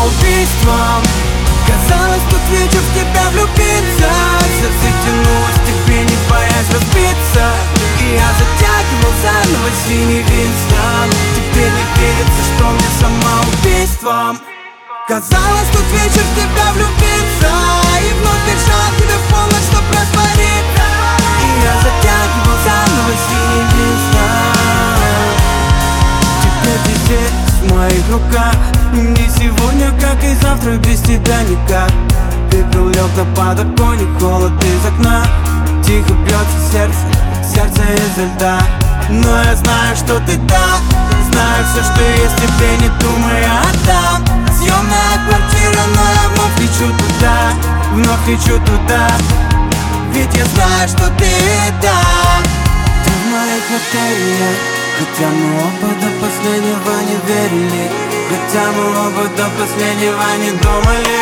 самоубийством. Казалось, тот вечер в тебя влюбиться. Сердце тянулось к тебе, не боясь разбиться. И я затягивал заново синий Винстон. Теперь не верится, что мне самоубийством. Казалось, тот вечер в тебя влюбиться. И вновь бежал к тебе в полночь, чтоб раствориться. И я затягивал заново синий Винстон. Теперь ты здесь, в моих руках. Не сегодня, как и завтра, без тебя никак. Ты прилег на подоконник, холод из окна. Тихо бьется сердце, сердце изо льда. Но я знаю, что ты там. Знаю все, что есть, тебе не думай, отдам. Съемная квартира, но я вновь лечу туда. Вновь лечу туда. Ведь я знаю, что ты там. Ты в моей квартире. Хотя мы оба до последнего не верили. Хотя мы оба до последнего не думали.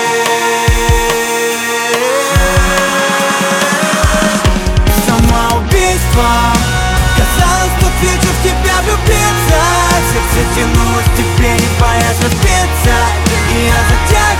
Самоубийство. Казалось, тот вечер в тебя влюбиться. Сердце тянулось к тебе, не боясь разбиться. И я затягивал